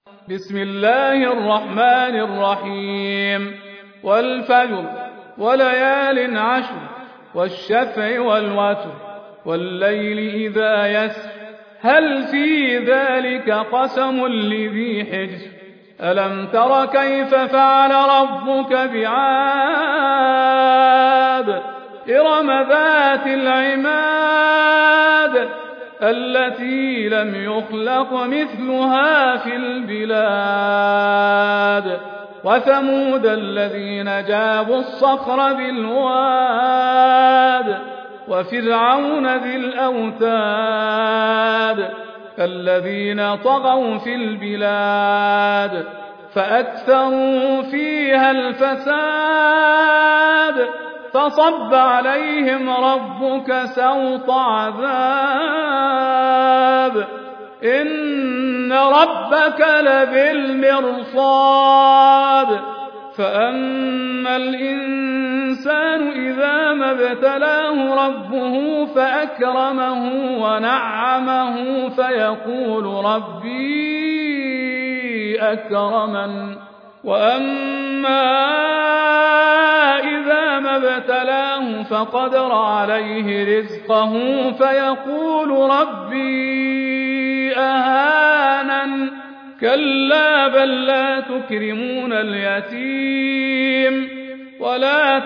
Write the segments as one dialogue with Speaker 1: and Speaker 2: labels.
Speaker 1: بسم الله الرحمن الرحيم. والفجر وليال عشر والشفع والوتر والليل إذا يسر هل في ذلك قسم لذي حجر ألم تر كيف فعل ربك بعاد إرم ذات العماد التي لم يخلق مثلها في البلاد وثمود الذين جابوا الصخر بالواد وفرعون ذي الأوتاد الذين طغوا في البلاد فأكثروا فيها الفساد فصب عليهم ربك سوط عذاب إن ربك لبالمرصاد فأما الإنسان إذا ما ابتلاه ربه فأكرمه ونعمه فيقول ربي أكرمن وأما إذا ما ابتلاه فقدر عليه رزقه فيقول ربي أهانن كلا بل لا تكرمون اليتيم ولا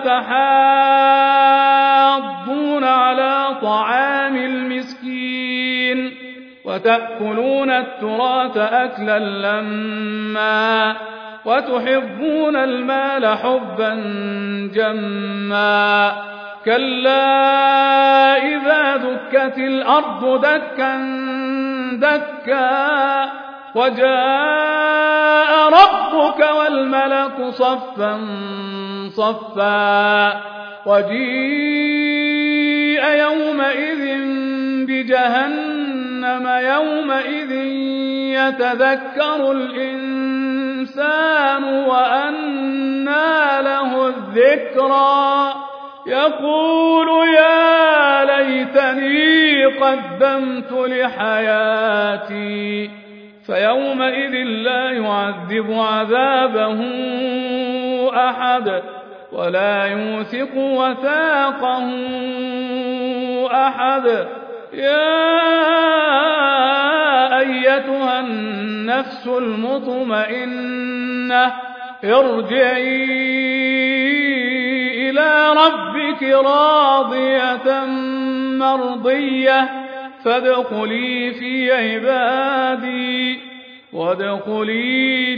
Speaker 1: تحاضون على طعام المسكين وتأكلون التراث أكلا لما وتحبون المال حبا جما كلا إذا دكت الأرض دكا دكا وجاء ربك والملك صفا صفا وجيء يومئذ بجهنم يومئذ يتذكر الإنسان وأنى له الذكرى يقول يا ليتني قدمت لحياتي فيومئذ لا يعذب عذابه أحد ولا يوثق وثاقه أحد يا أيتها النفس المطمئنة ارجعي إلى ربك راضية مرضية فادخلي في عبادي وادخلي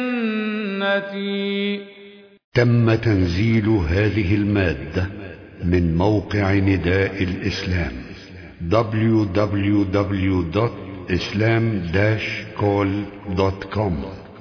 Speaker 1: جنتي.
Speaker 2: تم تنزيل هذه المادة من موقع نداء الإسلام www.islam-call.com